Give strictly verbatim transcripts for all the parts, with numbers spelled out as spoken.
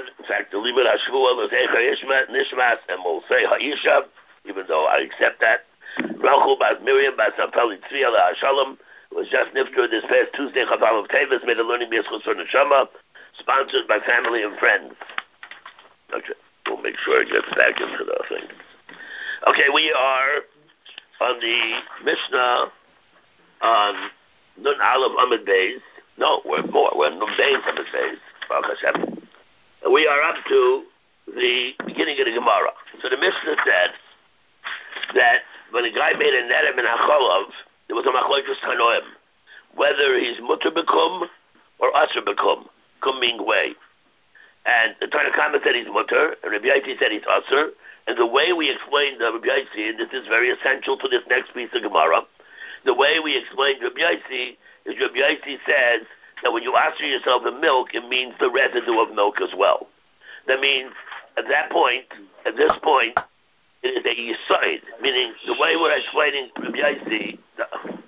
Limud. In fact, the Limud Hashvuah was Eicha Ishmat Nishmas, and we'll say Ha'isha, even though I accept that. Rachel Bas Miriam Bas Apeli Tzvi Ala Hashalom was just nifter this past Tuesday. Chavam of Tevis made a learning B'Yischus for Neshama, sponsored by family and friends. Okay, we'll make sure it gets back into the thing. Okay, we are on the Mishnah on Nun Aleph Amud Beis. No, we're more. We're on Nun Beis Amud Beis. Baruch Hashem. And we are up to the beginning of the Gemara. So the Mishnah said that when a guy made a netem in Acholov, there was a machlokes tanoim, whether he's mutter bekum or asher bekum, kum meaning way. And the Tanakama said he's mutter, and Rabbi Yaisi said he's asher. And the way we explained uh, Rabbi Yaisi, and this is very essential to this next piece of Gemara, the way we explained Rabbi Yaisi is Rabbi Yaisi says that when you asher yourself in milk, it means the residue of milk as well. That means at that point, at this point, it is a yisoid, meaning the way we're explaining Rabbi Yaisi, the,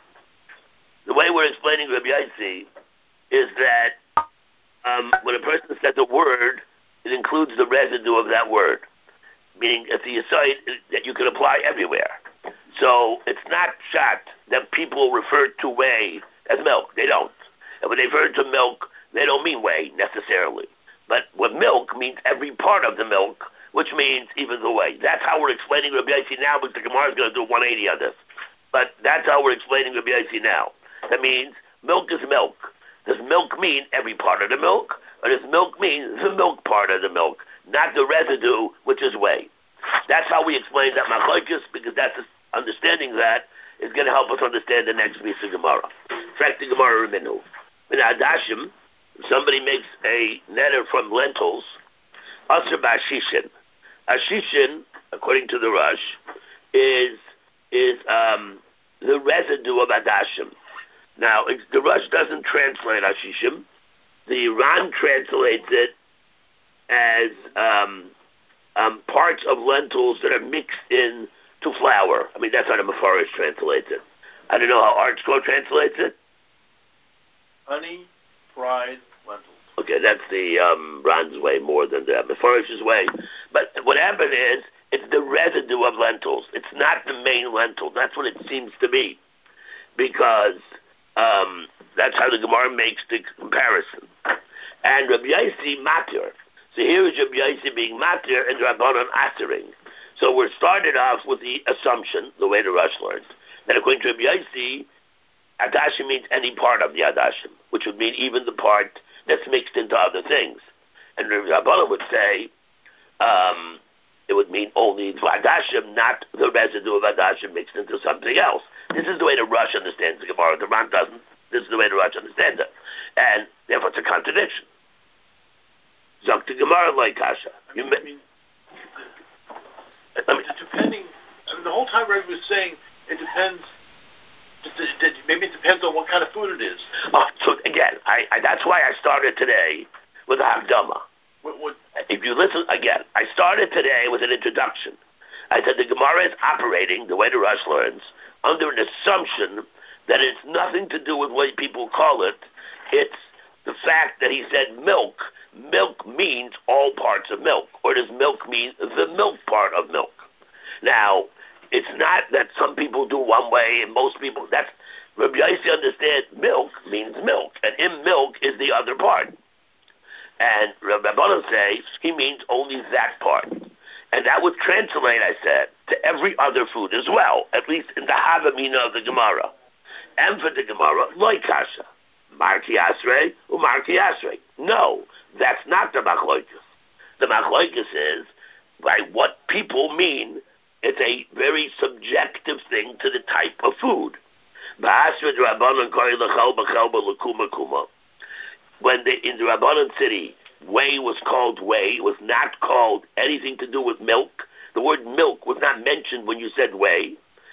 the way we're explaining Rabbi Yaisi is that um, when a person says a word, it includes the residue of that word, meaning it's a yisoid that you can apply everywhere. So it's not shot that people refer to whey as milk. They don't. And when they refer to milk, they don't mean whey necessarily. But when milk means every part of the milk, which means even the whey. That's how we're explaining Rabbi Yaisi now, but the Gemara is going to do one eighty on this. But that's how we're explaining Rabbi Yaisi now. That means milk is milk. Does milk mean every part of the milk? Or does milk mean the milk part of the milk, not the residue, which is whey? That's how we explain that machlokes, because that's understanding that is going to help us understand the next piece of Gemara. In fact, the Gemara Reminu. In Adashim, if somebody makes a netter from lentils, Asr B'Ashishin. Ashishin, according to the Rush, is is um, the residue of Adashim. Now, it's, the Rush doesn't translate Ashishim. The Ran translates it as um, um, parts of lentils that are mixed in to flour. I mean, that's how the Mefarish translates it. I don't know how ArtScroll translates it. Honey, fried lentils. Okay, that's the um, Ran's way more than the Mefarish's way. But what happened is, it's the residue of lentils. It's not the main lentil. That's what it seems to be. Because um, that's how the Gemara makes the comparison. And Rabbi Yaisi matir. So here is Rabbi Yaisi being matir and Rabbanan asering. So we're started off with the assumption, the way the Rush learns, that according to Rabbi Yaisi, Adashim means any part of the Adashim, which would mean even the part that's mixed into other things. And Rabbanan would say, um, it would mean only the Adashim, not the residue of Adashim mixed into something else. This is the way the Rush understands the Gemara. The Ran doesn't. This is the way the Rush understands it. And therefore it's a contradiction. Zok the Gemara like Kasha. I mean, I mean, I mean, depending, I mean, the whole time Rebbe was saying it depends. Maybe it depends on what kind of food it is. Oh, so again, I, I that's why I started today with a Hakdama. What, what? If you listen again, I started today with an introduction. I said the Gemara is operating the way the Rush learns under an assumption that it's nothing to do with what people call it. It's the fact that he said milk. Milk means all parts of milk, or does milk mean the milk part of milk? Now, it's not that some people do one way and most people. That's Rabbi Yaisi understand. Milk means milk, and in milk is the other part. And Rabbi Rabbanan say he means only that part, and that would translate, I said, to every other food as well, at least in the Havamina of the Gemara. And for the Gemara, loy kasha, marki asrei, or marki asrei. No, that's not the machlokes. The machlokes is by what people mean. It's a very subjective thing to the type of food. When they, in the Rabbanan city, whey was called whey, it was not called anything to do with milk. The word milk was not mentioned when you said whey.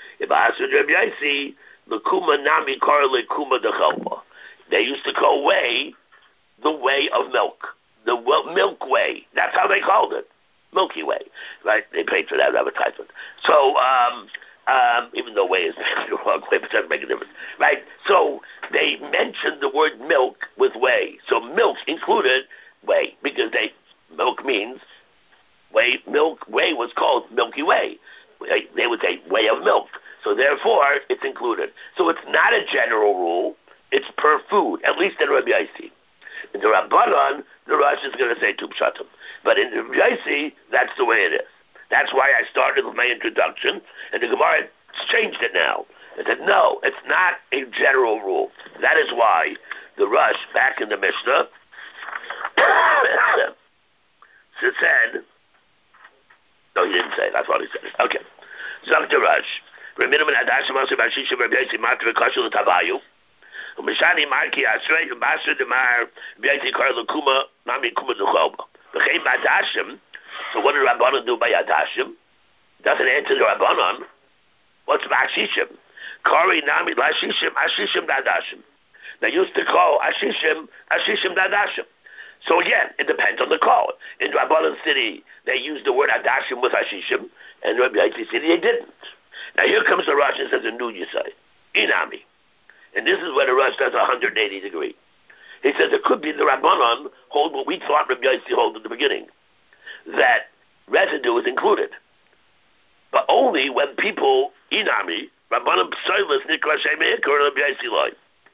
They used to call whey the way of milk, the milk way. That's how they called it. Milky Way, right? They paid for that advertisement. So, um, um, even though way is the wrong way, but it doesn't make a difference, right? So they mentioned the word milk with whey. So milk included whey because they milk milk means way. Milk way was called Milky Way. They would say way of milk. So therefore, it's included. So it's not a general rule. It's per food, at least in Rabbi Yossi. In the Rabbanon, the Rosh is going to say tu pshatim. But in the Rabbi Yossi, that's the way it is. That's why I started with my introduction, and the Gemara changed it now. It said, no, it's not a general rule. That is why the Rosh, back in the Mishnah, said, no, he didn't say it. I thought he said it. Okay. Zok the Rosh. Reminimum adashim also bashishim Rabbi Yossi matra kashul tavayu. Umishani marki asrei ubasher demar Rabbi Yossi kar l'kuma nami kuma d'choba. V'chein b'adashim. So what did Rabbanon do by adashim? Doesn't answer the Rabbanon. What's b'ashishim? Kari nami l'ashishim ashishim d'adashim. They used to call ashishim ashishim d'adashim. So again, it depends on the call. In Rabbanon City, they used the word adashim with hashishim, and in Rabbi Yossi City, they didn't. Now here comes the Rosh and says a new Yisai, inami. And this is where the Rosh does one hundred eighty degree. He says it could be the Rabbanon hold what we thought Rabbi Yossi hold in the beginning, that residue is included. But only when people, inami, Rabbanon p'soilus nikra shemei ikar Rabbi Yossi loy.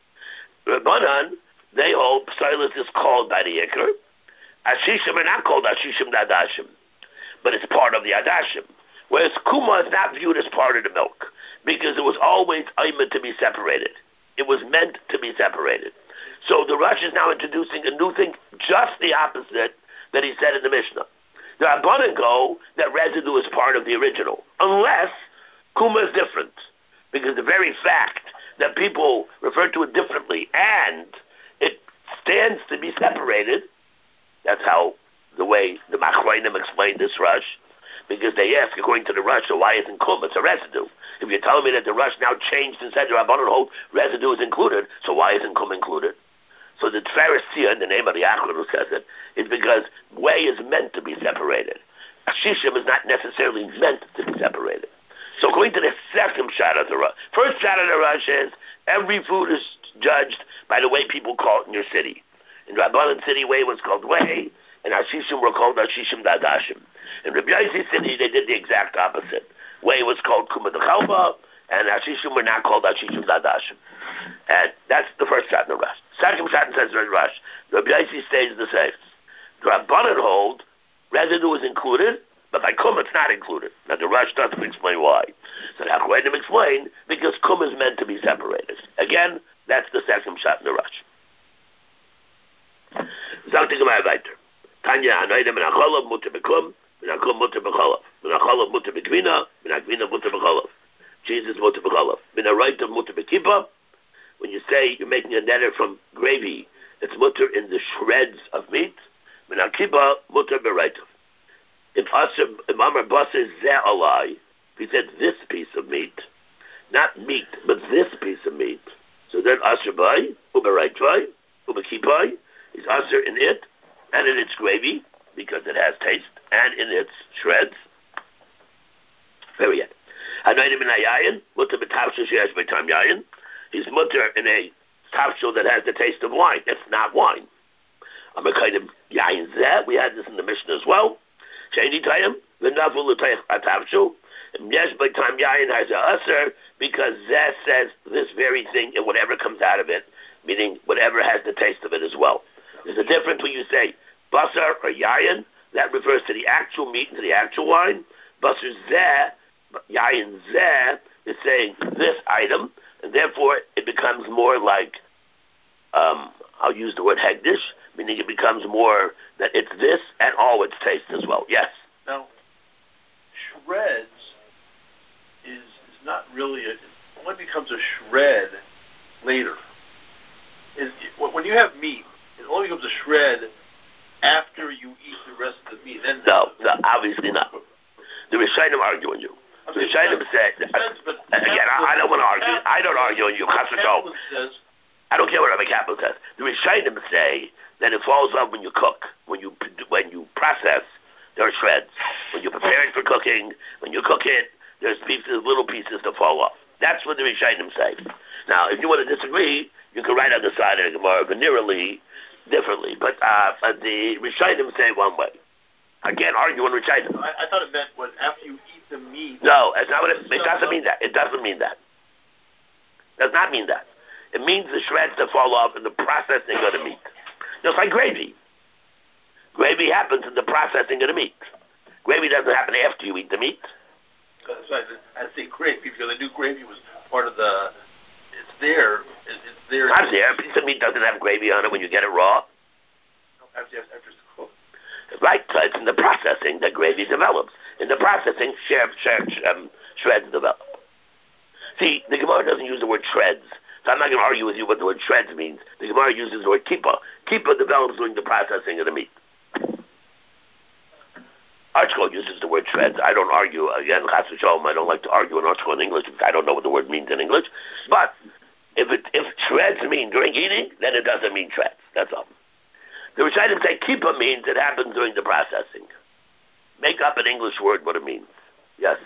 Rabbanon, they hold p'soilus is called by the ikar. Ashishim are not called ashishim d'adashim, but it's part of the adashim. Whereas kuma is not viewed as part of the milk, because it was always aimed to be separated. It was meant to be separated. So the Rosh is now introducing a new thing, just the opposite that he said in the Mishnah. The Rabbanan go that residue is part of the original, unless kuma is different, because the very fact that people refer to it differently and it stands to be separated, that's how the way the Machronim explained this Rosh. Because they ask, according to the Rosh, so why isn't kum? It's a residue. If you're telling me that the Rosh now changed and said the Rabbanon hold residue is included, so why isn't kum included? So the Pharisee, in the name of the Achron who says it, is because way is meant to be separated. Ashishim is not necessarily meant to be separated. So going to the second shot of the Rosh, first shot of the Rosh is every food is judged by the way people call it in your city. In Rabbanon City, way was called way, and Ashishim were called Ashishim Dadashim. In Rabbi Yossi City, they did the exact opposite. Way was called Kuma D'Chalba, and Ashishim were not called Ashishim Dadashim. And that's the first shot in the Rosh. Second shot says in the Rosh, Rabbi Yossi stays the same. The Rabbanan hold, residue is included, but by Kum it's not included. Now the Rosh doesn't explain why. So the Hachronim explain, because Kum is meant to be separated. Again, that's the second shot in the Rosh. Zog the Gemara weiter. Tanya, Anoidim, and Acholav, Mutter Bekum, Minakum mutter b'cholav. Minacholav mutter b'gvina. Minagvina mutter b'cholav. Jesus mutter b'cholav. Minaraytav mutter b'kippah. When you say you're making a neder from gravy, it's mutter in the shreds of meat. Minakippah mutter b'raytav. If Asher, if Amar Basar zeh alai, if he said this piece of meat, not meat, but this piece of meat, so then Asher b'ay, u'b'raytvay, u'b'kippah, is Asher in it, and in its gravy, because it has taste, and in its shreds. Very good. Anointed in a yayin, mutter b'tavshel sheyesh b'tam yayin. He's mutter in a tavshel that has the taste of wine. It's not wine. I'm a kind of yayin zeh. We had this in the Mishnah as well. Sheini tayim v'navu l'tayich atavshel. Yesh b'tam yayin has a usher because zeh says this very thing and whatever comes out of it, meaning whatever has the taste of it as well. There's a difference when you say basar or yayin, that refers to the actual meat and to the actual wine. Basar zeh, yayin zeh, is saying this item, and therefore it becomes more like, um, I'll use the word hegdish, meaning it becomes more that it's this and all its taste as well. Yes? Now, shreds is, is not really, a, it only becomes a shred later. Is, when you have meat, it only becomes a shred after you eat the rest of the meat. Then no, no, obviously not. The Rishonim argue on you. The Rishonim say, again, I, I don't want to argue. I don't argue on you. I don't care what Rabbi Kaplan says. The Rishonim say that it falls off when you cook, when you when you process. There are shreds. When you prepare it for cooking, when you cook it, there's pieces, little pieces that fall off. That's what the Rishonim say. Now, if you want to disagree, you can write on the side of the Gemara venerally differently, but uh, but the Rishonim say one way. I can't argue on Rishonim. I, I thought it meant what after you eat the meat. No, it's not what it, it doesn't mean that. It doesn't mean that. It does not mean that. It means the shreds that fall off in the processing of the meat. Just like gravy. Gravy happens in the processing of the meat. Gravy doesn't happen after you eat the meat. That's right. I say gravy because I knew gravy was part of the. It's there. It's, it's there. Not there. A piece of meat doesn't have gravy on it when you get it raw. After, after it's cooked. Right. So it's in the processing that gravy develops. In the processing, shred, shred, um, shreds develop. See, the Gemara doesn't use the word shreds. So I'm not going to argue with you what the word shreds means. The Gemara uses the word kippah. Kippah develops during the processing of the meat. Archcode uses the word shreds. I don't argue, again, Chas v'Shalom, I don't like to argue in Archcode in English because I don't know what the word means in English. But if it, if shreds mean during eating, then it doesn't mean shreds. That's all. The Rishonim say kippah means it happens during the processing. Make up an English word what it means. Yes?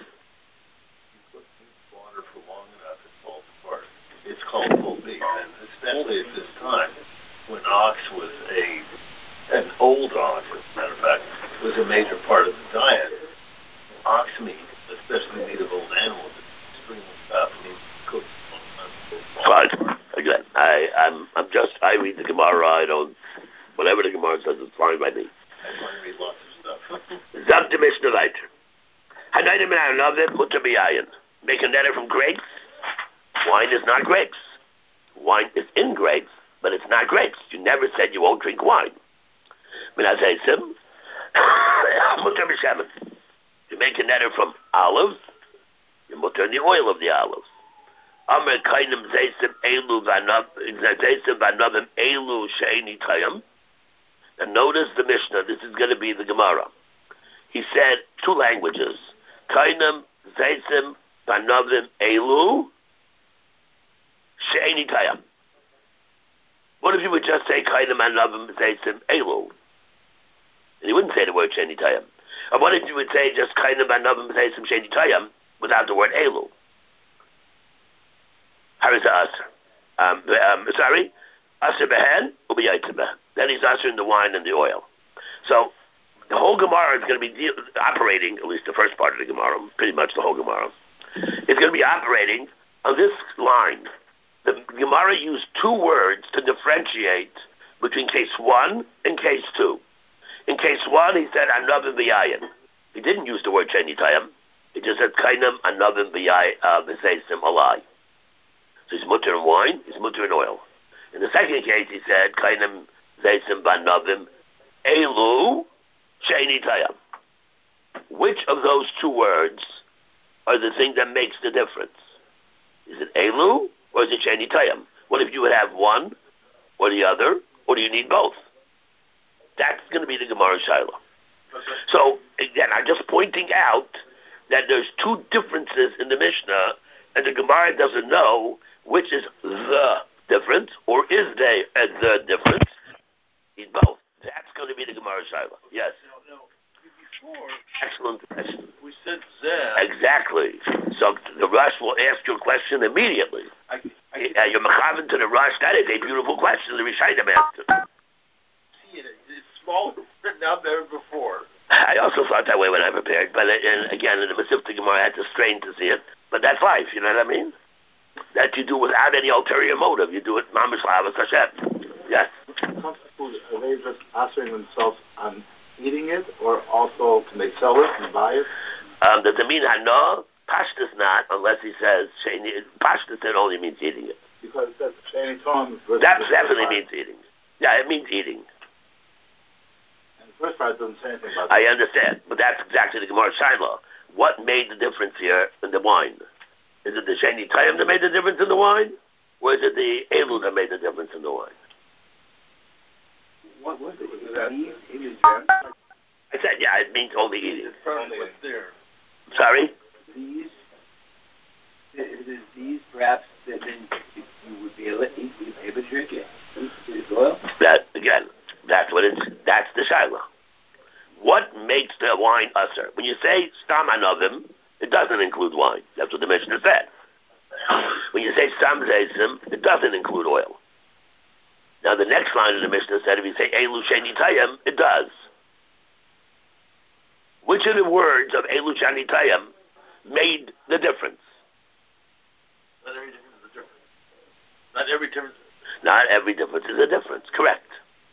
Water for long enough, it falls apart. It's called pulled beef, and especially at this time, when ox was a an old ox, as a matter of fact, was a major part of the diet. Ox meat, especially meat of old animals, is extremely tough and needs to cook for a long time. Fine. Again, I, I'm, I'm just, I read the Gemara, I don't, whatever the Gemara says, it's fine by me. I want to read lots of stuff. Zab the Mishnah weiter. Hanayim and Arnavim mutter b'yayin. Make a netter from grapes. Wine is not grapes. Wine is in grapes, but it's not grapes. You never said you won't drink wine. Minazaysim, mutter b'shemen. You make a netter from olives, you mutter in the oil of the olives. Amr kainim zaysim elu zaysim vanavim elu she'eni tayim. And notice the Mishnah, this is going to be the Gemara. He said two languages. Kainim zaysim vanavim elu she'eni tayim. What if you would just say kainim vanavim zaysim elu? And he wouldn't say the word she'eni tayim. Or what if you would say just kainim vanavim zaysim she'eni tayim without the word elu? How is that aser? Um, um, sorry? Aser behen, u'b'yaitzeh behen. Then he's answering the wine and the oil. So the whole Gemara is going to be de- operating, at least the first part of the Gemara, pretty much the whole Gemara, is going to be operating on this line. The Gemara used two words to differentiate between case one and case two. In case one, he said anavim v'yayin. He didn't use the word sheni tayim. He just said kainam anavim v'seisim alai. So he's mutter in wine, he's mutter in oil. In the second case, he said kainam zeisim banavim elu sheni tayim. Which of those two words are the thing that makes the difference? Is it elu or is it sheni tayim? What if you would have one or the other, or do you need both? That's going to be the Gemara Shiloh. So again, I'm just pointing out that there's two differences in the Mishnah, and the Gemara doesn't know which is the difference, or is they uh, the difference. Need both. That's going to be the Gemara Shiloh. Yes. No, no. Before, excellent question. We said Zeh. Exactly. So the Rush will ask your question immediately. I, I, uh, you're mechaven to the Rush. That is a beautiful question. The Rishayim asked it. See it. It's smaller written out there before. I also thought that way when I prepared, but uh, and again, in the Masifta Gemara, I had to strain to see it. But that's life. You know what I mean? That you do without any ulterior motive. You do it mamish l'havas Hashem. Yes. Comes to food, are they just answering themselves on eating it, or also can they sell it and buy it? Um, does it mean hana? Pashtas not, unless he says sheni. Pashtas it only means eating it. Because it says sheni tom. That definitely means eating. Yeah, it means eating. And the first part doesn't say anything about I that. understand, but that's exactly the Gemara Shiloh. What made the difference here in the wine? Is it the sheni tayim that made the difference in the wine, or is it the elu that made the difference in the wine? What was it? Was that These images. I said, yeah, it means only eating. Only what's there. Sorry? These, is it these perhaps that then you would be able to eat, you'd be able to drink it? Is oil? That, again, that's what it's, that's the Shiloh. What makes the wine usher? When you say stam anavim, it doesn't include wine. That's what the Mishnah said. When you say stam zeisim, it doesn't include oil. Now the next line of the Mishnah said if you say elu sheni tayim, it does. which of the words of Elu Shani Tayam made the difference? Not every difference is a difference. Not every difference. Not every difference is a difference. Correct.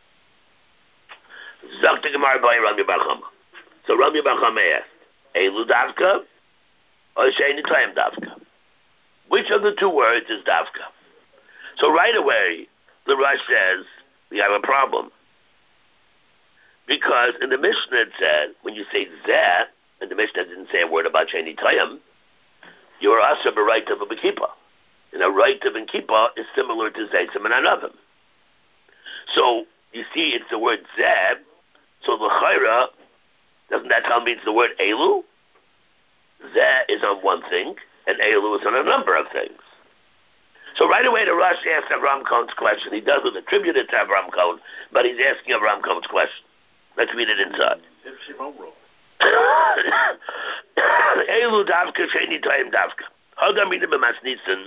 Zakta Gemara by Rami Bar Chama. So Rami Bar Chama asked, Elu Davka or Shani Tayam Davka? Which of the two words is Davka? So right away, the Rosh says, we have a problem. Because in the Mishnah it said, when you say Zeh, and the Mishnah didn't say a word about Shani Tayam, you're also a right of a Bekipa. And a right of a Kippah is similar to Zeitzim and Anavim. So, you see, it's the word Zeh, so the Chayra, doesn't that tell me it's the word Elu? Zeh is on one thing, and Elu is on a number of things. So right away the Rosh asks Avram Cohen's question. He doesn't attribute it to Avram Cohen, but he's asking Avram Cohen's question. Let's read it inside. Elu davka sheni tayim davka. Hadam mina b'masnitzen.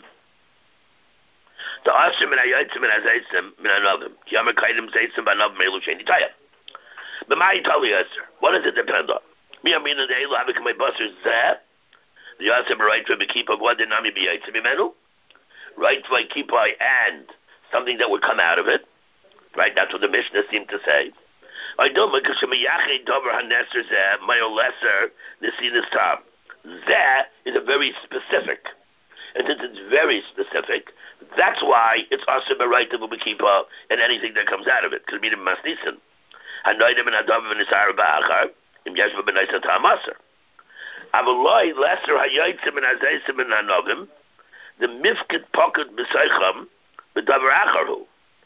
The Ashim and Ayotzim and Azaitzim min Anavim. Ki Amar Kaidim Zaitzim b'Anavim Elu sheni tayim. B'mai Tali Yasser. What does it depend on? Mi Amina the Elu havik my busser Zeh. The Yasser b'rayt for b'kipa what did Nami b'Yotzim imenu. Right for a kippah and something that would come out of it. Right, that's what the Mishnah seemed to say. I don't because Shemiyachid Dover Haneser Zeh Mayo Lesser Nisinas Tam. Zeh is a very specific. And since it's very specific, that's why it's also a right to be kippah and anything that comes out of it. Because meaning Masnisan. Hanoidim and Adav and Nisar Ba'achar Im Yeshva ben Isa Ta'amasar. Avaloi Lesser Hayotzim and Azaisim and Anovim. The mifkid pocket b'seicham b'davar acharu.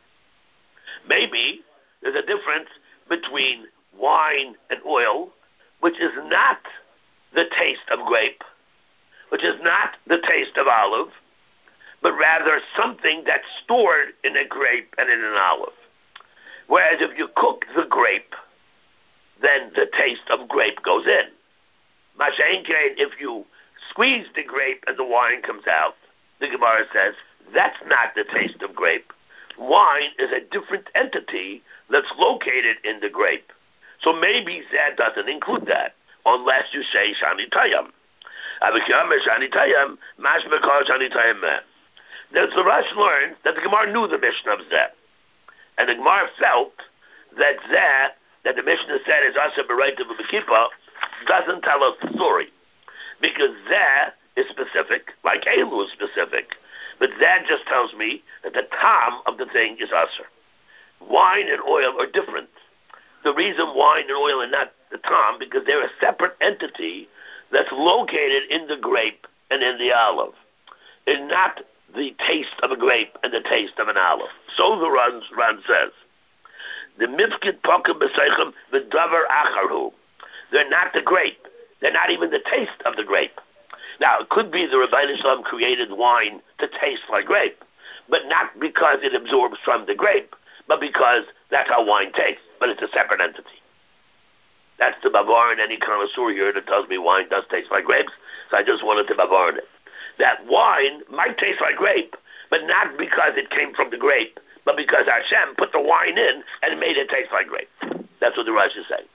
Maybe there's a difference between wine and oil, which is not the taste of grape, which is not the taste of olive, but rather something that's stored in a grape and in an olive. Whereas if you cook the grape, then the taste of grape goes in. Masha'enkein, if you squeeze the grape and the wine comes out, the Gemara says, that's not the taste of grape. Wine is a different entity that's located in the grape. So maybe that doesn't include that, unless you say Shani Tayam. Shani Tayam, Mashmekar Shani Tayam. Then the Rosh learned that the Gemara knew the Mishnah of Zeh. And the Gemara felt that Zeh, that the Mishnah said is also B'Rayt of B'Kippah, doesn't tell us the story. Because Zeh is specific, like Elu is specific. But that just tells me that the tam of the thing is usher. Wine and oil are different. The reason wine and oil are not the tam, because they're a separate entity that's located in the grape and in the olive. It's not the taste of a grape and the taste of an olive. So the Ran, Ran says, the mifkid pokem b'seichem v'davar acharu. They're not the grape. They're not even the taste of the grape. Now, it could be the Rebbeinu Shalom created wine to taste like grape, but not because it absorbs from the grape, but because that's how wine tastes, but it's a separate entity. That's the bavar in any connoisseur here that tells me wine does taste like grapes, so I just wanted to bavar in it. That wine might taste like grape, but not because it came from the grape, but because Hashem put the wine in and made it taste like grape. That's what the Rosh is saying.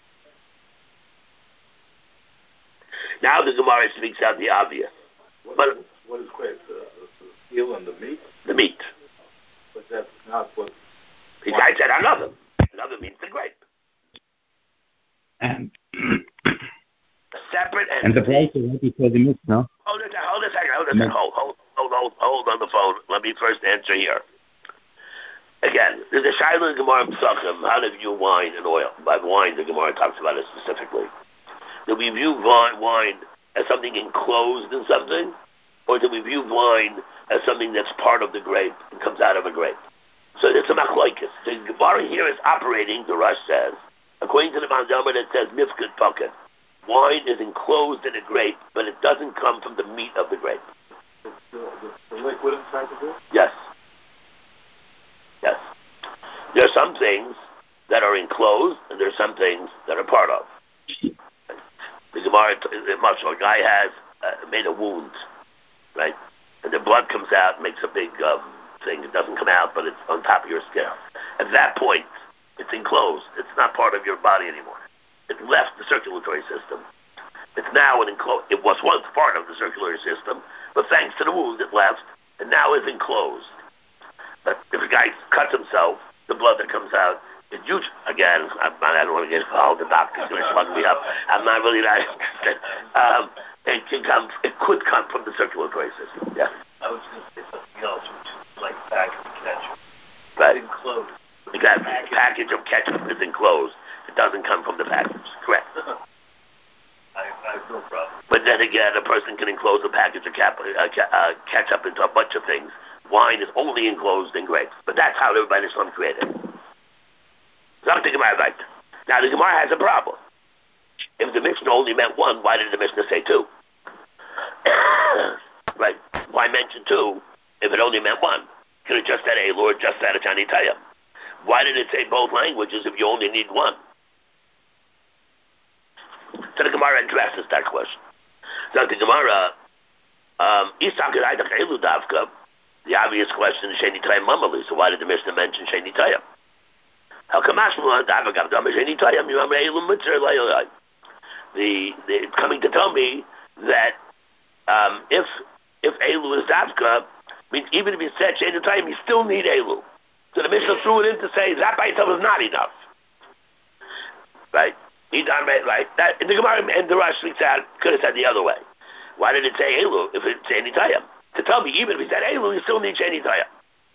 Now the Gemara speaks out the obvious. What, but, is, what is grape? The, the heel and the meat? The meat. But that's not what... He I said another. Another means the grape. And, a separate entity. And the price is right before the meat, no? Hold it, hold a second, hold a second. Hold, hold, hold, hold, hold on the phone. Let me first answer here. Again, there's a Shiloh in Gemara Pesachim, how to view wine and oil. By wine, the Gemara talks about it specifically. Do we view wine as something enclosed in something? Or do we view wine as something that's part of the grape and comes out of a grape? So it's a machlokes. The Gemara here is operating, the Rosh says, according to the Mandelman, it says mifkid pocket. Wine is enclosed in a grape, but it doesn't come from the meat of the grape. The, the, the liquid inside the grape? Yes. Yes. There are some things that are enclosed, and there are some things that are part of. The Gemara, much a guy has uh, made a wound, right? And the blood comes out, makes a big um, thing. It doesn't come out, but it's on top of your skin. At that point, it's enclosed. It's not part of your body anymore. It left the circulatory system. It's now an enclosed. It was once part of the circulatory system, but thanks to the wound, it left, and now is enclosed. But if a guy cuts himself, the blood that comes out is huge. Again, I'm not, I don't want to get involved. The doctor's going to slug me up. I'm not really that interested. Um, it can come. It could come from the circulatory system. Yeah. I was going to say something else, which is like package of ketchup. Right. It's enclosed. Exactly. The package of ketchup is enclosed. It doesn't come from the package. Correct. I, I have no problem. But then again, a person can enclose a package of cap- uh, ca- uh, ketchup into a bunch of things. Wine is only enclosed in grapes. But that's how everybody is created. Not the Gemara right. Now the Gemara has a problem. If the Mishnah only meant one, why did the Mishnah say two? Right. Why mention two if it only meant one? Could have just said Elu or just said a Chani Tayam. Why did it say both languages if you only need one? So the Gemara addresses that question. So the Gemara, um, the obvious question is Sheni Tayam Mamali. So why did the Mishnah mention Sheni Tayam? How come the, the it's coming to tell me that um, if if Elu is Davka, means even if he said Sheni Tayam, you still need Elu. So the Mishnah threw it in to say that by itself is not enough. Right? He done right, right. That the Gemara and the Rosh speaks out could have said the other way. Why did it say Elu if it said Sheni Tayam? To tell me even if he said Elu, you still need Sheni Tayam.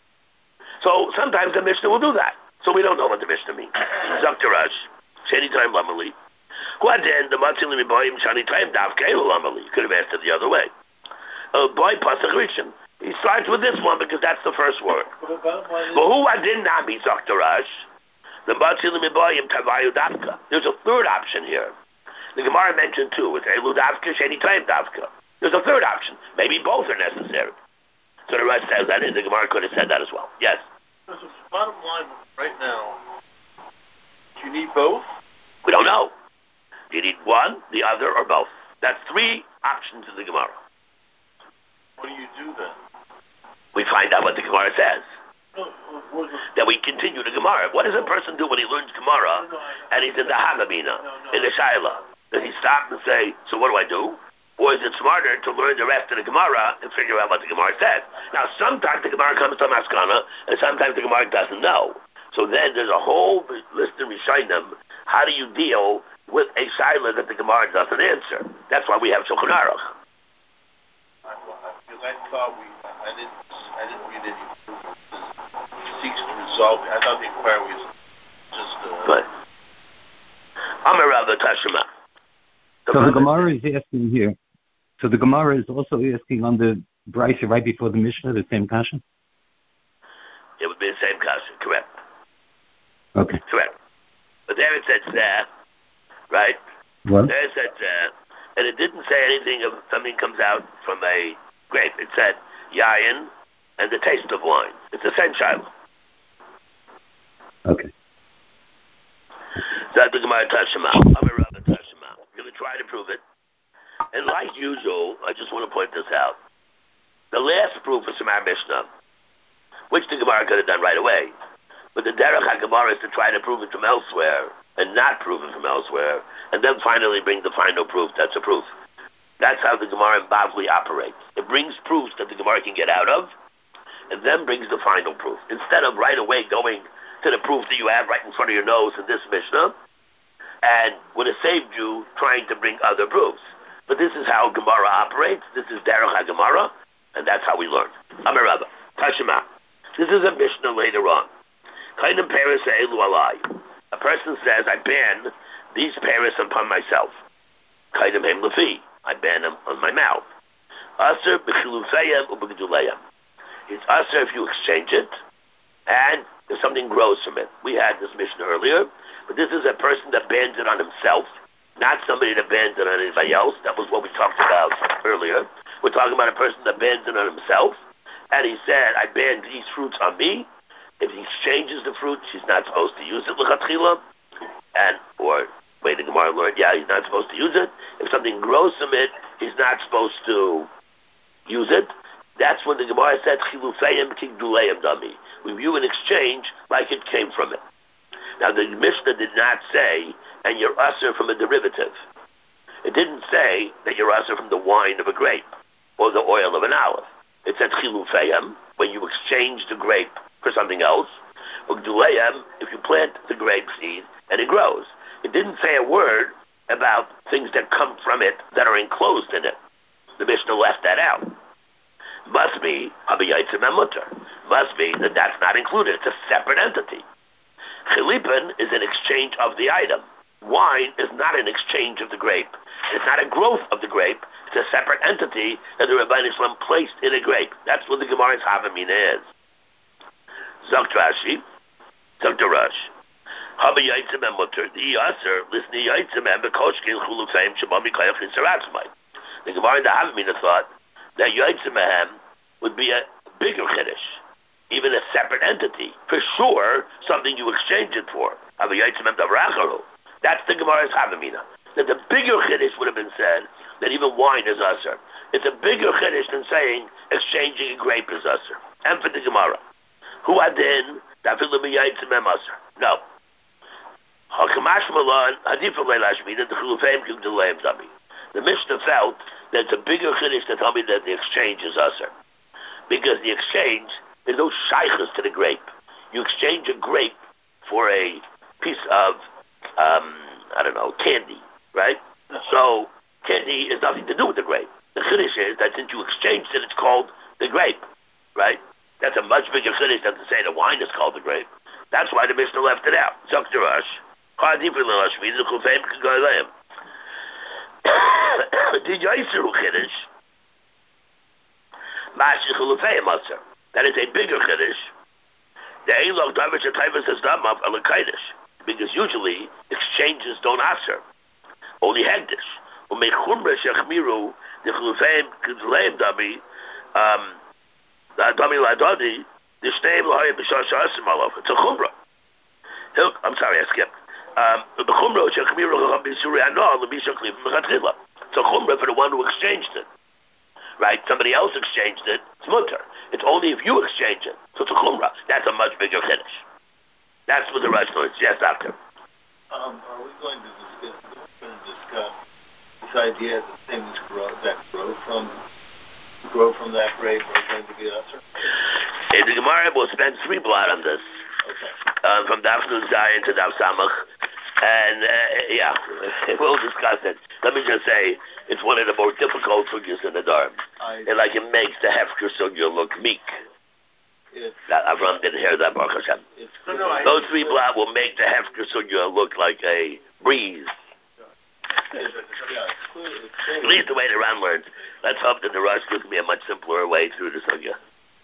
So sometimes the Mishnah will do that. So we don't know what the Mishnah means. Doctor Rush, Sheni Tayam Lamali. What then the Matzili Boyim Shani Tayam Davka Elu Lamali? Could have asked it the other way. Uh, boy Pasach Rishon. He starts with this one because that's the first word. But who I did not be Doctor Rush? The Matzili Boyim Tavayu Davka. There's a third option here. The Gemara mentioned two. It's Elu Davka, Sheni Tayam Davka. There's a third option. Maybe both are necessary. So the Rush says that, and the Gemara could have said that as well. Yes. So bottom line, right now, do you need both? We don't know. Do you need one, the other, or both? That's three options in the Gemara. What do you do then? We find out what the Gemara says. No, what, Then we continue the Gemara. What does a person do when he learns Gemara no, no, and he's in the Hagamina, no, no. in the Shaila? Does he stop and say, so what do I do? Or is it smarter to learn the rest of the Gemara and figure out what the Gemara says? Now, sometimes the Gemara comes to Maskana, and sometimes the Gemara doesn't know. So then there's a whole list of Rishonim. How do you deal with a Shaila that the Gemara doesn't answer? That's why we have Shulchan Aruch. Because I thought we, I didn't, I didn't read any proof. Seeks to resolve. I thought the inquiry was just. Uh, but Amar Rabba Tashima. So the Gemara is asking here. So the Gemara is also asking on the Brisa right before the Mishnah, the same kasha? It would be the same kasha, correct. Okay. Correct. But there it said there, right? What? There it said there, and it didn't say anything of something comes out from a grape. It said yayin and the taste of wine. It's the same shiloh. Okay. That's the Gemara Tashima. I'm a Rabbi Tashima. I'm going to try to prove it. And like usual, I just want to point this out. The last proof is from our Mishnah, which the Gemara could have done right away. But the Derech HaGemara is to try to prove it from elsewhere and not prove it from elsewhere, and then finally bring the final proof that's a proof. That's how the Gemara in Bavli operates. It brings proofs that the Gemara can get out of, and then brings the final proof. Instead of right away going to the proof that you have right in front of your nose in this Mishnah, and would have saved you trying to bring other proofs. But this is how Gemara operates. This is Derech HaGemara, and that's how we learn. Amar Rabba, Tashima. This is a Mishnah later on. Kainim Paris Elu Alai. A person says, I ban these Paris upon myself. Kainim Hem Lefi. I ban them on my mouth. Aser B'chilufeyem U'B'Gduleyem. It's Aser if you exchange it, and if something grows from it. We had this Mishnah earlier, but this is a person that bans it on himself, not somebody that bans it on anybody else. That was what we talked about earlier. We're talking about a person that bans it on himself, and he said, I banned these fruits on me. If he exchanges the fruits, he's not supposed to use it, l'chatchila, and, or, wait, the Gemara learned, yeah, he's not supposed to use it. If something grows from it, he's not supposed to use it. That's when the Gemara said, Chilufeyim kigduleim dami. We view an exchange like it came from it. Now, the Mishnah did not say, and you're usher from a derivative. It didn't say that you're usher from the wine of a grape or the oil of an olive. It said chilufeim, when you exchange the grape for something else, or gduleim, if you plant the grape seed and it grows. It didn't say a word about things that come from it that are enclosed in it. The Mishnah left that out. Must be habayaitzim and mutter. Must be that that's not included. It's a separate entity. Chilipin is an exchange of the item. Wine is not an exchange of the grape. It's not a growth of the grape. It's a separate entity that the Rabbi Islam placed in a grape. That's what the Gemara's Havamina is. Zogt Rashi, Zogt Rash. Haba Yaitzim and Mutter, the Yasser, listen to Yaitzim and Bekoshkin Chulufeim Shabami Kayach Yitzharatzmai. The Gemara in the Havamina thought that Yaitzim Ahem would be a bigger Kiddush, even a separate entity. For sure, something you exchange it for. Haba Yaitzim and Davracharu. That's the Gemara's Havamina. That the bigger Kiddush would have been said that even wine is usher. It's a bigger Kiddush than saying exchanging a grape is usher. And for the Gemara. Who adin dafilu b'yaitzim em usher? No. Hakamash malan hadif leilashmina the chilufeim kugdeleim dami. The Mishnah felt that it's a bigger Kiddush to tell me that the exchange is usher, because the exchange is no shaychus to the grape. You exchange a grape for a piece of um, I don't know, candy, right? So candy has nothing to do with the grape. The Kiddush is that since you exchanged it, it's called the grape, right? That's a much bigger Kiddush than to say the wine is called the grape. That's why the Mishnah left it out. Zoktarash. That is a bigger Kiddush. Because usually exchanges don't answer, only hegdish. Umechumra shechmiru the chulufeim k'dleim dami um dami ladodi the shnei l'hayim b'shar sharasim alav. It's a chumra. I'm sorry, I skipped. Um, b'chumra shechmiru l'cham b'suri anor l'bisha klif l'chatchila. It's a chumra for the one who exchanged it. Right? Somebody else exchanged it. It's mutter. It's only if you exchange it. So it's a chumra. That's a much bigger kiddush. That's what the Rush learns. Yes, doctor. Um, are we going to discuss, going to discuss this idea that things grow, that grow from grow from that grape are going to be usher? Hey, the Gemara will spend three blot on this. Okay. Um, from Daf Nun Zayin to Daf Samach. And, uh, yeah, we'll discuss it. Let me just say, it's one of the more difficult sugyas in the Dharm. And like it makes the Hefker sugya look meek. That Avram didn't hear that, Baruch Hashem. No, no, Those three blot will make the Hefker Sugya look like a breeze. Yeah, it's clear, it's clear. At least the way the Ran learned. Let's hope that the Rosh gives me a much simpler way through the Sugya.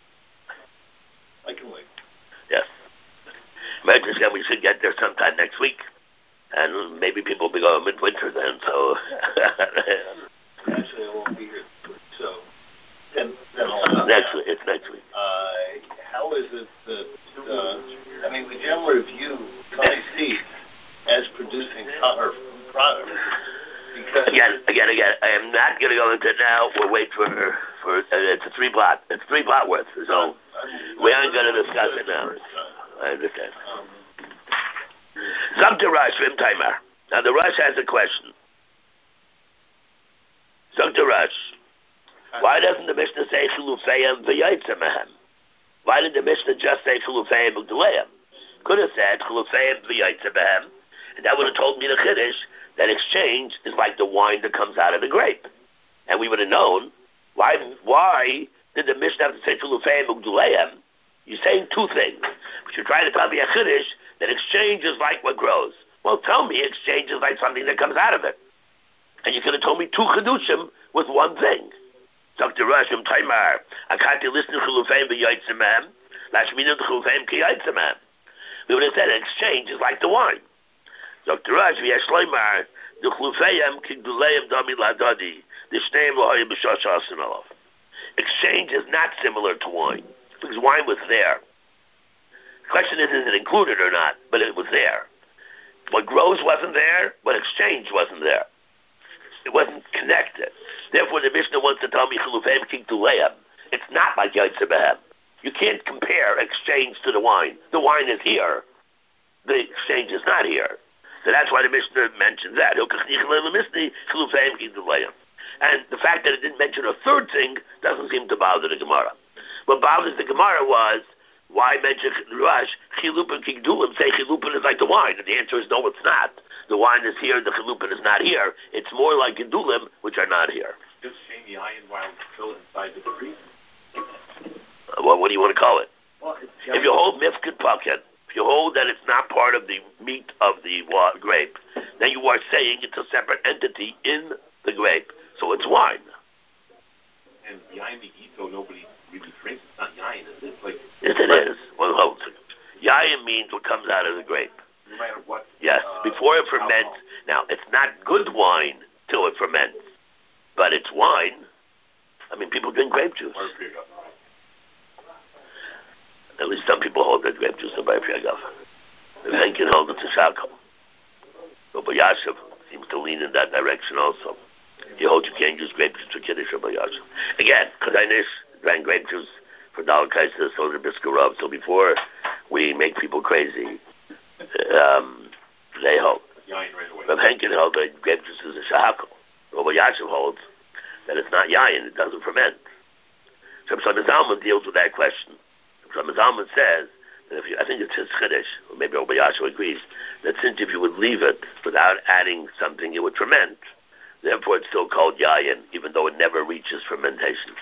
I can wait. Yes. Imagine we should get there sometime next week. And maybe people will be going midwinter then, so... Actually, I won't be here, so... Then, then I'll next week, it's next week. Uh, how is it that, uh, I mean, we generally view Tony Seeds as producing our product. Because again, again, again, I am not going to go into it now. We'll wait for, for uh, it's a three plot. It's three plot worth, so we aren't going to discuss it now. I understand. Some to Rush, Vim Timer. Now the Rush has a question. Some to Rush. Why doesn't the Mishnah say Chilufeim v'Yaitzemahem? Why did the Mishnah just say Chilufeim v'Gduleim? Could have said Chilufeim v'Yaitzemahem, and that would have told me the Chiddush that exchange is like the wine that comes out of the grape. And we would have known, why Why did the Mishnah have to say Chilufeim v'Gduleim? You're saying two things. But you're trying to tell me a Chiddush that exchange is like what grows. Well, tell me exchange is like something that comes out of it. And you could have told me two Chidushim with one thing. Doctor Rashim Taimar, I can't listen to Chilufeim v'Yaitzemahem. Lashminu Chilufeim k'Yaitzemahem. We would have said exchange is like the wine. Doctor Rash v'Yashloimar, the Chilufeim k'Gduleim dami ladadi, the Shneim l'hoyim b'shosh asin alav. Exchange is not similar to wine, because wine was there. The question is, is it included or not? But it was there. What grows wasn't there, but exchange wasn't there. It wasn't connected. Therefore, the Mishnah wants to tell me Chilufeim k'Gduleim. It's not like Yaitzemahem. You can't compare exchange to the wine. The wine is here. The exchange is not here. So that's why the Mishnah mentions that. And the fact that it didn't mention a third thing doesn't seem to bother the Gemara. What bothers the Gemara was, why mention Rush, Chilupin Kigdulim, say Chilupin is like the wine? And the answer is no, it's not. The wine is here, the Chilupin is not here. It's more like Gedulim, which are not here. Just saying the iron while still inside the tree. Uh, well, what do you want to call it? Well, if you hold Mifkid Pucket, if you hold that it's not part of the meat of the uh, grape, then you are saying it's a separate entity in the grape. So it's wine. And yain the ito, nobody really drinks. It's not yain, is it? Like, yes, it is. Well, hold on. Yain means what comes out of the grape. No matter what. Yes, uh, before it ferments. Alcohol. Now, it's not good wine till it ferments, but it's wine. I mean, people drink grape juice. At least some people hold their grape juice in Bar Priagav. And Henkin held it to Shako. Rabbi Yashiv seems to lean in that direction also. He holds you can't use grape juice for Kiddush, Rabbi Yashiv. Again, Kadanish drank grape juice for Dal Kaiser, so the Biskarov. So before we make people crazy, um, they hold. Rabbi Henkin held that grape juice is a Shako. Rabbi Yashiv holds that it's not yayin, it doesn't ferment. So Rabbi Zalman deals with that question. Rabbi Zalman says that if you, I think it's his Chiddush, or maybe Rabbi Yashiv agrees, that since if you would leave it without adding something, it would ferment. Therefore, it's still called yayin, even though it never reaches fermentation.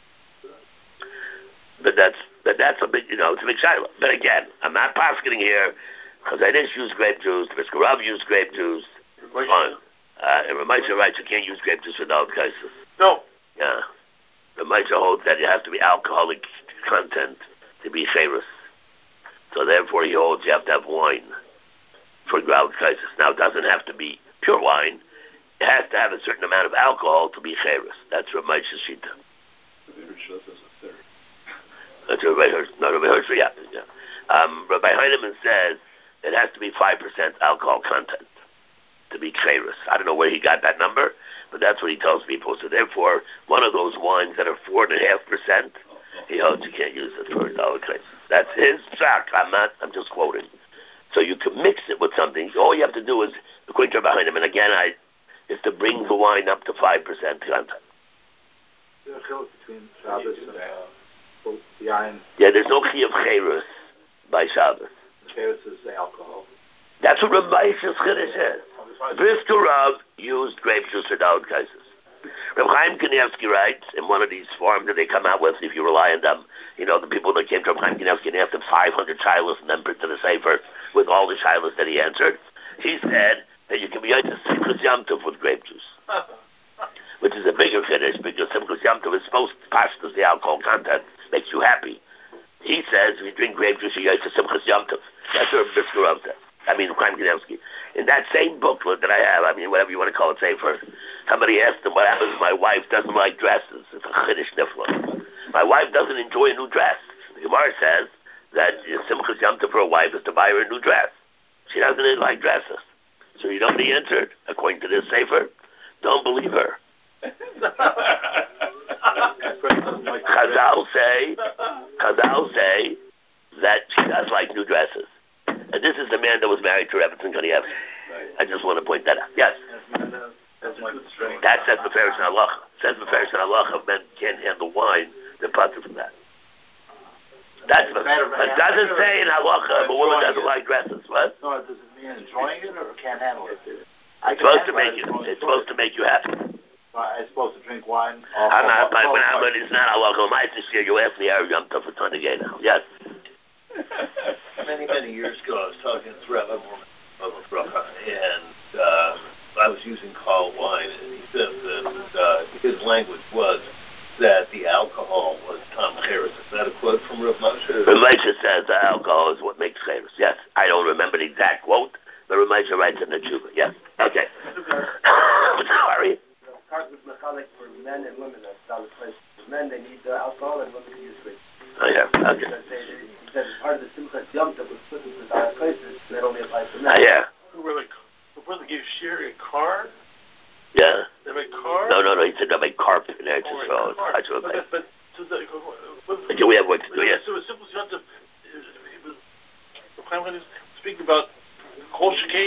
But that's but that's a big, you know, it's a big shiloh. But again, I'm not posketing here because I didn't use grape juice. The Miskarav used grape juice. Fine. Uh, and Ramesha writes you can't use grape juice without cases. No. Yeah. Ramesha holds that it has to be alcoholic content to be chayrus. So therefore, he holds you have to have wine for ground cases. Now, it doesn't have to be pure wine. It has to have a certain amount of alcohol to be chayrus. That's Ramesha's shita. That's Rabbi Hirsch. No, Rabbi Hirsch, yeah. yeah. Um, Rabbi Heinemann says it has to be five percent alcohol content to be chayrus. I don't know where he got that number, but that's what he tells people. So therefore, one of those wines that are four point five percent, he holds you can't use it for a dollar chayrus. That's his track. I'm not, I'm just quoting. So you can mix it with something. All you have to do is, according to Rabbi Heinemann, again, I, is to bring the wine up to five percent content. There's a chiluk between Shabbos and uh, yain. Yeah, there's no chi of chayrus by Shabbos. Chayrus is the alcohol. That's what Rabbi Shishchiddish is. Brisker Rav used grape juice for Daud Kaises. Reb Chaim Kanievsky writes, in one of these forms that they come out with, if you rely on them, you know, the people that came to Reb Chaim Kanievsky and asked him five hundred shilas and then printed a sefer with all the shilas that he answered, he said that you can be out to Simchas Yom Tov with grape juice. Which is a bigger finish, because Simchas Yom Tov is supposed to pass the alcohol content, makes you happy. He says, if you drink grape juice, you go to Simchas Yom Tov. That's what Brisker Rav said. I mean, Chaim Kanievsky. In that same booklet that I have, I mean, whatever you want to call it, sefer, somebody asked him what happens if my wife doesn't like dresses. It's a Chiddush Nifla. My wife doesn't enjoy a new dress. The Gemara says that Simchas Yom Tov for a wife is to buy her a new dress. She doesn't like dresses. So you know what he answered, according to this sefer? Don't believe her. Chazal say, Chazal say that she does like new dresses. And this is the man that was married to Rebbetzin Kanievsky. I just want to point that out. Yes. That says the Farish and Halacha. Says the Farish and Halacha, if men can't handle wine, they're putter from that. That's the, it doesn't say in Halacha, a woman doesn't like dresses. What? No, does it mean enjoying it or can't handle it? It's supposed to make you. It's supposed to make you happy. I'm supposed to drink wine. I'm not, but when I'm, but it's not Halacha. My this year, you asked me, I am tough for twenty again now. Yes. Many, many years ago, I was talking to Rabbi Bracha, and uh, I was using Carl wine, and he said that uh, his language was that the alcohol was Tom Cheres. Is that a quote from Rav Moshe? Rav Moshe says that alcohol is what makes Cheres. Yes. I don't remember the exact quote, but Rav Moshe writes in the Tshuva. Yes. Okay. Sorry. For men and women, that's not a place. For men, they need uh, alcohol, and women can use grape. Oh, yeah. Okay. He said part of the Simchas Yom Tov was put into the places, and that only applies to men. Oh, yeah. Where like, where they give Sherry a car? Yeah. They make cars? No, no, no. He said they make carp in there. Oh, so it's hard to but, but, so the, but, okay, we have work to do, yes. So Simchas Yom Tov, he was speaking about Kol Shekain,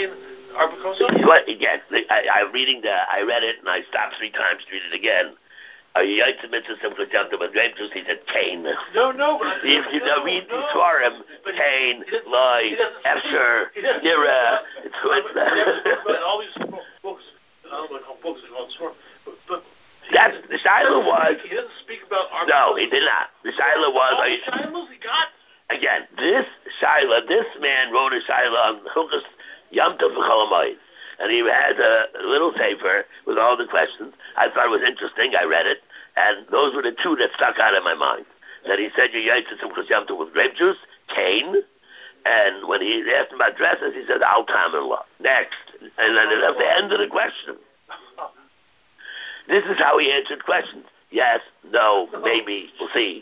Arbicosa? What again? I, I'm reading the. I read it and I stopped three times to read it again. Are you yaitz mitzvah simchas yom tov with grape juice? He said Cain. No, no. But If you no, read no. the Svarim, Cain, Loi, Efsher, Nira. It's But all these books, I don't know how books are called Svarim, but, but that's the Shiloh was. He doesn't speak about Arbicosa. No, he did not. The Shiloh was. All Are the you, Shilohs he got. again, this Shiloh, this man wrote a Shiloh on Hilchos Yom Tov V'Chol Hamoed. And he had a little sefer with all the questions. I thought it was interesting. I read it. And those were the two that stuck out in my mind. That he said, you yaitz simchas yom tov with grape juice, Cain. And when he asked him about dresses, he said, Al Tam-in-Law. Next. And then that's the end of the question. This is how he answered questions. Yes, no, maybe, we'll see.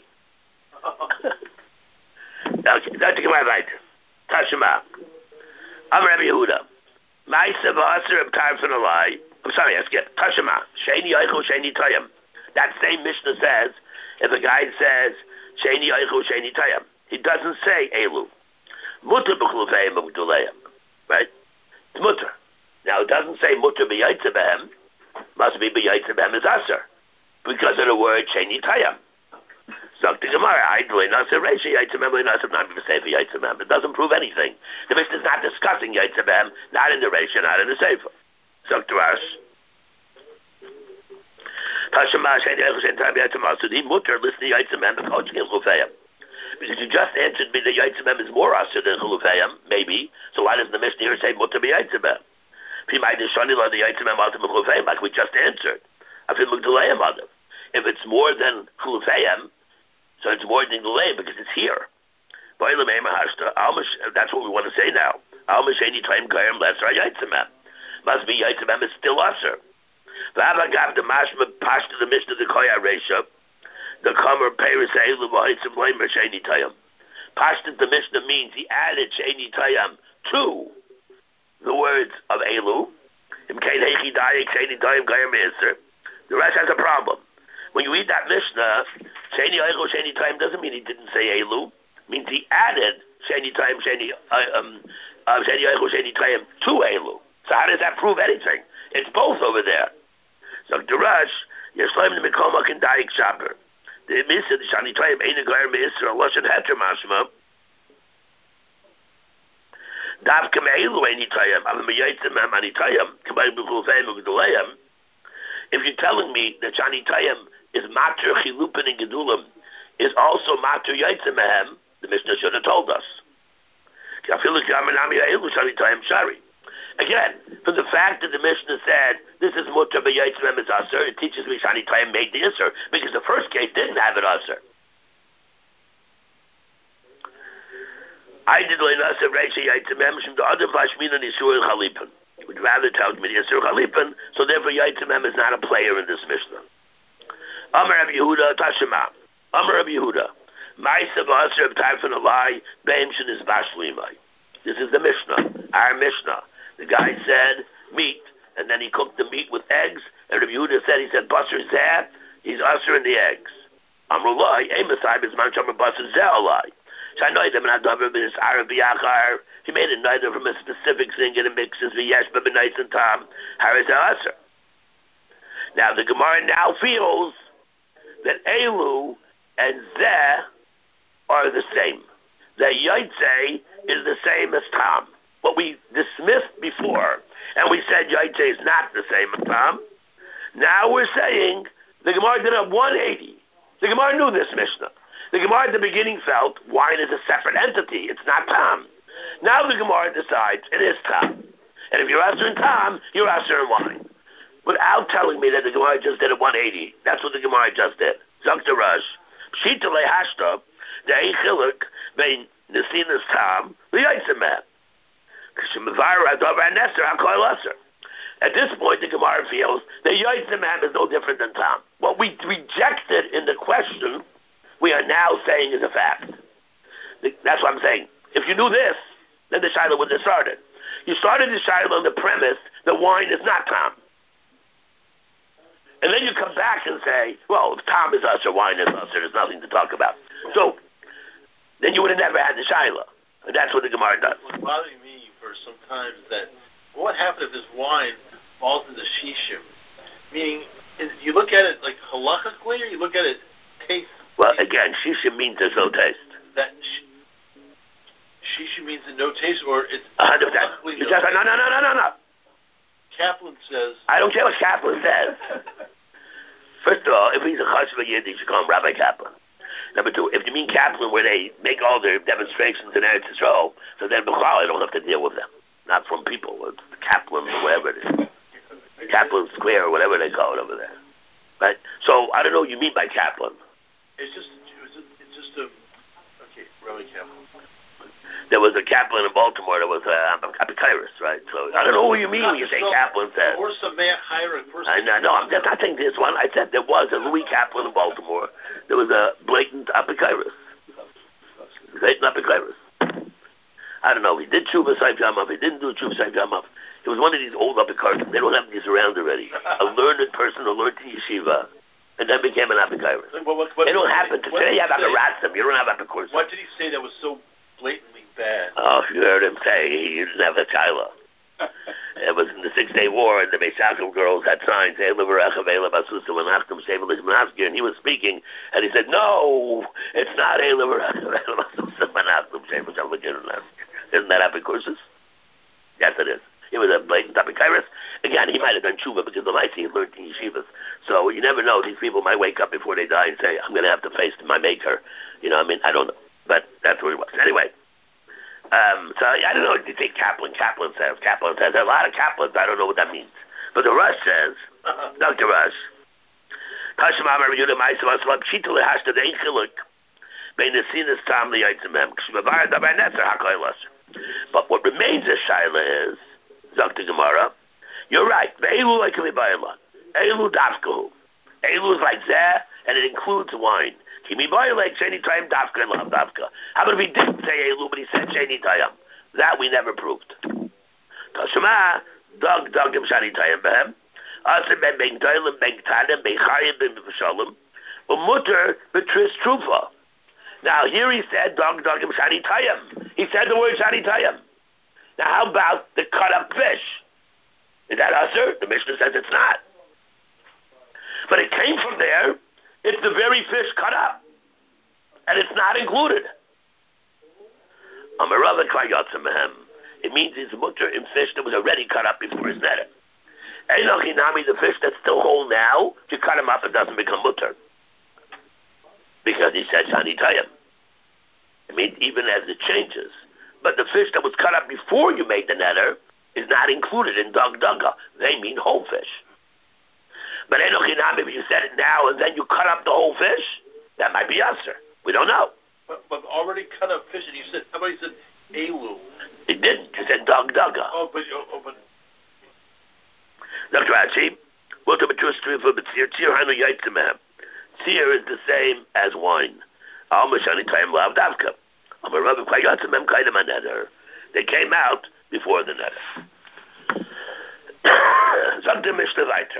Okay, that's my right. Tashima. I'm Rabbi Yehuda. Ma'isa v'aser of tarfin alai. I'm sorry, I skipped. Tashima. Sheini yoichu, sheini toyam. That same Mishnah says, if a guy says, Sheini yoichu, sheini toyam, he doesn't say elu. Mutter b'chlufeim b'gduleim. Right? It's mutter. Now, it doesn't say mutter b'yaitze b'hem. Must be b'yaitze b'hem is aser. Because of the word sheini toyam. So the Gemara, I do it. It doesn't prove anything. The Mishnah is not discussing Yitzabem, not in the Reisha, not in the Sefer. So to us, because you just answered me that Yitzabem is more usher than Chulufayim, maybe. So why does the Mishnah here say Mutter be Yitzabem? Like we just answered. If it's more than Chulufayim, so it's more than delay because it's here. That's what we want to say now. Must be Yitzamem is still usher. The Mishnah the Koya Resha, the Kamer Peris Elu Vahitsim Leimer Sheni Tayam. Pashta the Mishnah means he added Sheni Tayam to the words of Elu. The rest has a problem. When you read that Mishnah, Sheni Eichel, Sheni Time doesn't mean he didn't say Elu. It means he added Sheni Time, Sheni um, uh, Sheni Eichel, Sheni Time to Elu. So how does that prove anything? It's both over there. So the Rush, Yeshleim the Mikoma can Daik Shopper. The Mishnah, the Sheni Time, Ein Gair Meisra, Lashon Heter Mashma. Dav Kem Elu Ein Tayam, Am Meyitzem Am Ani Tayam, K'may B'Chulfeim U'G'Duleim. If you're telling me that Shani Tayam is matur chilupin and gedulim, is also matur yaitze mehem, the Mishnah should have told us. Again, from the fact that the Mishnah said this is mutar b'yaitze mehem is aser, it teaches me Shani Tayam made the aser because the first case didn't have it aser. I did learn aser reisha yaitze mehem from the other flashmina nisur chalipin. Would rather tell me the Yisur Chalipin, so therefore Yitzamem is not a player in this Mishnah. Amar Rabbi Yehuda, Tashima. Amar Rabbi Yehuda. Ma'isa v'asr of Tarfin Alai, Be'im Shin Bashlimai. This is the Mishnah, our Mishnah. The guy said meat, and then he cooked the meat with eggs, and Rabbi Yehuda said, he said, Basar Zeh, he's usher in the eggs. Amrulai, Emasai, Bisman Shomer Basar Zeh Alai. He made it neither from a specific thing and it mixes v'yesh b'benayis and tam. How is that aser? Now the Gemara now feels that Elu and Zeh are the same. That Yaitse is the same as Tam. What we dismissed before, and we said Yaitse is not the same as Tam. Now we're saying the Gemara did a one eighty. The Gemara knew this Mishnah. The Gemara at the beginning felt wine is a separate entity. It's not Tam. Now the Gemara decides it is Tam. And if you're usher in Tam, you're usher in wine. Without telling me that the Gemara just did a one eighty. That's what the Gemara just did. Zakta Rush. Pshita lehashta. The Eichilik. Bein Nesinas Tam. Liyaitzemet. Kishimavara Adover Nesser. Hakoil Usher. At this point, the Gemara feels that Yitzamem is no different than Tam. What we rejected in the question, we are now saying is a fact. That's what I'm saying. If you knew this, then the Shiloh wouldn't have started. You started the Shiloh on the premise that wine is not Tam. And then you come back and say, well, if Tam is us or wine is us, there's nothing to talk about. So, then you would have never had the Shiloh. And that's what the Gemara does. What's bothering me for sometimes that what would happen if this wine falls into shishim? Meaning, is, you look at it like halachically, or you look at it taste? Well, again, shishim means there's no taste. That sh- shishim means no taste, or it's one hundred percent. halachically You no just, no, no, no, no, no, no. Kaplan says... I don't care what Kaplan says. First of all, if he's a chashuv yid, you should call him Rabbi Kaplan. Number two, if you mean Kaplan where they make all their demonstrations in Eretz Yisrael, so then B'chal, I don't have to deal with them. Not from people. It's Kaplan or whatever it is. Kaplan Square or whatever they call it over there. Right? So, I don't know what you mean by Kaplan. It's just, it's just a... Okay, Rabbi Kaplan. There was a Kaplan in Baltimore. There was a Apikairis, right? So I don't know what you mean when you say Kaplan says. Or Sameach Hayrik. I know, no, I'm just not saying this one. I said there was a Louis Kaplan in Baltimore. There was a blatant Apikairis. Blatant Apikairis. I don't know. He did Tshuva Saif Yamav. He didn't do Tshuva Saif Yamav. He was one of these old Apikairis. They don't have these around already. A learned person who learned in yeshiva and then became an Apikairis. What, what, what, they don't happen to. Today you have Apiratzim. You don't have Apikairis. What did he say that was so blatantly bad? Oh, you heard him say he didn't have a Tyler. It was in the Six-Day War, and the Meishakim girls had signs, and he was speaking, and he said, no, it's not Isn't that Apikoursis? Yes, it is. He was a blatant Apikairis. Again, he might have done tshuva because the Maisi had learned in yeshivas. So you never know. These people might wake up before they die and say, I'm going to have to face my maker. You know, I mean, I don't know. But that's what he was. Anyway. Um, so I don't know what you think Kaplan. Kaplan says. Kaplan says. There are a lot of Kaplans. I don't know what that means. But the Rush says, Doctor Rush, but what remains a shaila is, Doctor Gemara, you're right. Elu like Elu dafkahu. Elu is like that, and it includes wine. Kimi like sheni tayim dafka and lav dafka. How about if he didn't say Elu, but he said sheni tayim? That we never proved. Tashma dog dogim sheni tayim behem. Asim ben ben toilim ben tanim ben chayim ben v'shalom. Umuter betris trufa. Now here he said dog dogim sheni tayim. He said the word sheni tayim. Now how about the cut up fish? Is that usher? The Mishnah says it's not. But it came from there. It's the very fish cut up. And it's not included. It means it's mutter in fish that was already cut up before his netter. The fish that's still whole now, you cut him up, it doesn't become mutter. Because he said shani tayim. It means even as it changes. But the fish that was cut up before you made the netter is not included in dog dugga. They mean whole fish. But Enochinam, if you said it now and then you cut up the whole fish, that might be usher. We don't know. But, but already cut up fish, and you said, how about you said elu? It didn't. You said dog dugga. Oh, but... Oh, but... Doctor Rashi, Tzir is the same as wine. They came out before the netter. Sagt Mishnah weiter.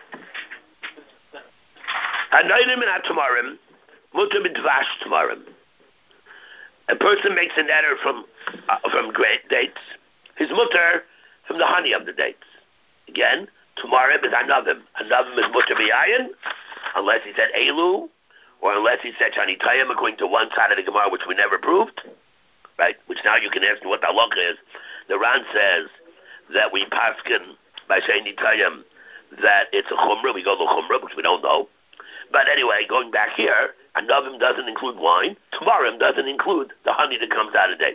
Hanoidim and Atamarim, mutter mit dvash tamarim. A person makes a netter from uh, from great dates. His mutter from the honey of the dates. Again, tamarim is anavim. Anavim is mutter b'yayin, unless he said elu, or unless he said shani tayim, according to one side of the Gemara, which we never proved. Right? Which now you can ask me what the halacha is. The Ran says that we paskin by shani tayim that it's a chumrah. We go to chumrah, which we don't know. But anyway, going back here, anavim doesn't include wine. Tamarim doesn't include the honey that comes out of dates.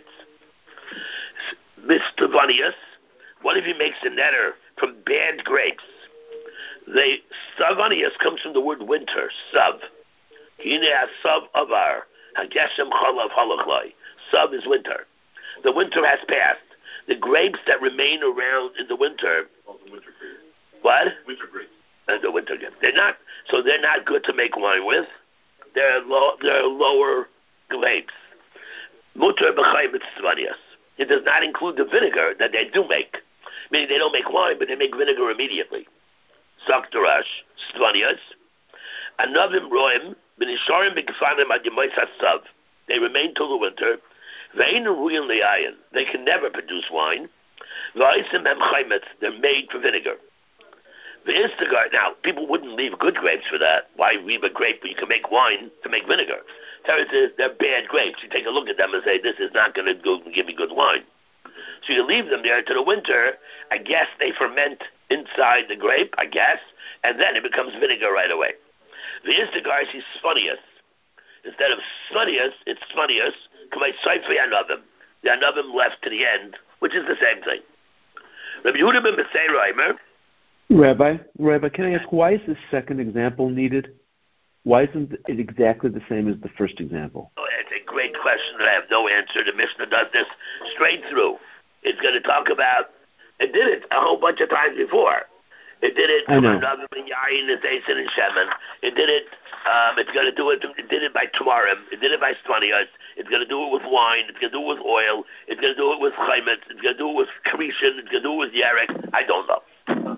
Mister Vanius, what if he makes a netter from bad grapes? The Savanius comes from the word winter, sav. Hine sav avar, hageshem chalav halachlai. Sav is winter. The winter has passed. The grapes that remain around in the winter. Oh, the winter grapes. What? Winter grapes. And the winter grapes. They're not. So they're not good to make wine with. They're low. They're lower grapes. Mutter b'chayim mitzvanias. It does not include the vinegar that they do make. Meaning they don't make wine, but they make vinegar immediately. Saktarash stvanias. Anavim roim b'nisharim b'gefanim ad yemois hasav. They remain till the winter. They can never produce wine. They're made for vinegar. The Instagar, now, people wouldn't leave good grapes for that. Why leave a grape where you can make wine to make vinegar? Terence says they're bad grapes. You take a look at them and say, this is not going to give me good wine. So you leave them there to the winter. I guess they ferment inside the grape, I guess, and then it becomes vinegar right away. The Instagar is Sphonius. Instead of Sphonius, it's Sphonius. Kamei Saifi Anavim. The Anavim left to the end, which is the same thing. Rabbi Yehuda ben Beseira, Rabbi, Rabbi, can I ask, why is this second example needed? Why isn't it exactly the same as the first example? Oh, it's a great question that I have no answer. The Mishnah does this straight through. It's going to talk about, it did it a whole bunch of times before. It did it I know. Another Yayin and Zaysin and Shemen. It did it, um, it's going to do it, it did it by Tamarim. It did it by Stvanias. It's going to do it with wine. It's going to do it with oil. It's going to do it with Chaimet. It's going to do it with Karishan. It's going to do it with Yarek. I don't know.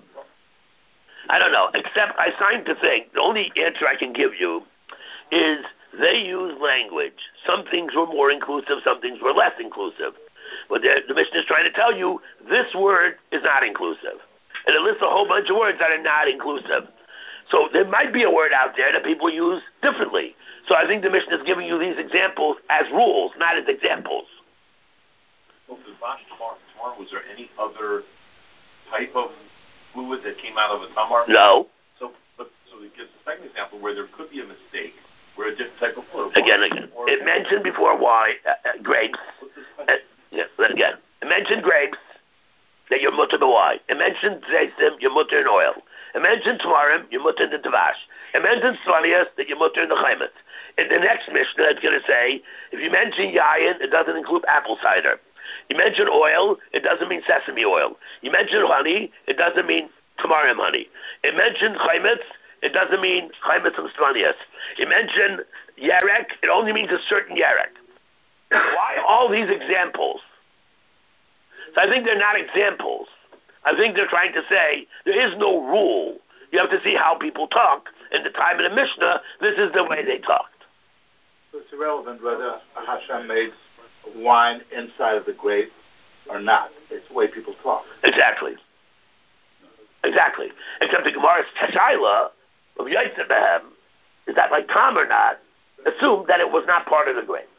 I don't know, except I signed to think, the only answer I can give you is they use language. Some things were more inclusive, some things were less inclusive. But the Mishnah is trying to tell you, this word is not inclusive. And it lists a whole bunch of words that are not inclusive. So there might be a word out there that people use differently. So I think the Mishnah is giving you these examples as rules, not as examples. Well, the Vash Tamar, Tamar, was there any other type of fluid that came out of a tamar? No. So, but so it gives the second example where there could be a mistake, where a different type of fluid. Again, again. Or, it mentioned before why uh, uh, grapes. Uh, yeah, again. It mentioned grapes that you're mutter b'wine. It mentioned zaysim, you're mutter in oil. It mentioned tamarim, you're mutter in the tavash. It mentioned svanias, that you're mutter in the chaimet. In the next Mishnah, it's going to say, if you mention yayin, it doesn't include apple cider. You mention oil, it doesn't mean sesame oil. You mention honey, it doesn't mean tamarim honey. It mentioned chaimetz, it doesn't mean chaimetz and stvanias. You mention yarek, it only means a certain yarek. Why all these examples? So I think they're not examples. I think they're trying to say there is no rule. You have to see how people talk. In the time of the Mishnah, this is the way they talked. So it's irrelevant whether Hashem made wine inside of the grape or not. It's the way people talk. Exactly. Exactly. Except the Gemara's Teshayla of Yosef Behem is that like Tom or not, assume that it was not part of the grape.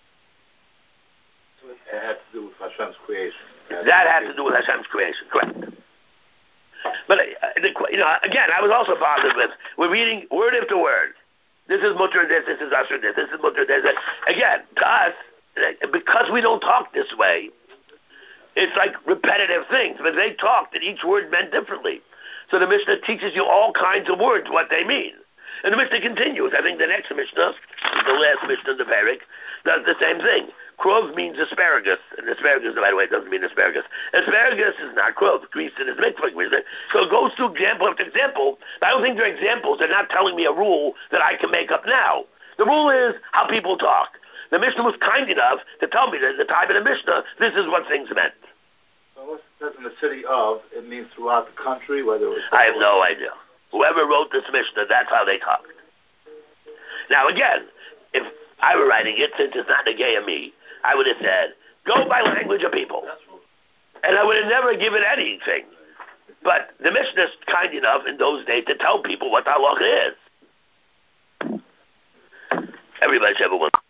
So it had to do with Hashem's creation. That had to do with Hashem's creation, correct. But, uh, the, you know, again, I was also bothered with, we're reading word after word. This is mutter this, this is usher this, this is mutter this. Again, to us, because we don't talk this way, it's like repetitive things. But they talked, and each word meant differently. So the Mishnah teaches you all kinds of words, what they mean. And the Mishnah continues. I think the next Mishnah, the last Mishnah in the Parak, does the same thing. Krov means asparagus. And asparagus, by the way, doesn't mean asparagus. Asparagus is not krov. Grease in is mikvah. So it goes through example after example. But I don't think they're examples. They're not telling me a rule that I can make up now. The rule is how people talk. The Mishnah was kind enough to tell me that at the time of the Mishnah, this is what things meant. So unless it says in the city of, it means throughout the country, whether it was... I have no idea. Whoever wrote this Mishnah, that's how they talked. Now again, if I were writing it, since it's not a gay of me, I would have said, go by language of people. And I would have never given anything. But the Mishnah is kind enough in those days to tell people what the halacha is. Everybody should have a one.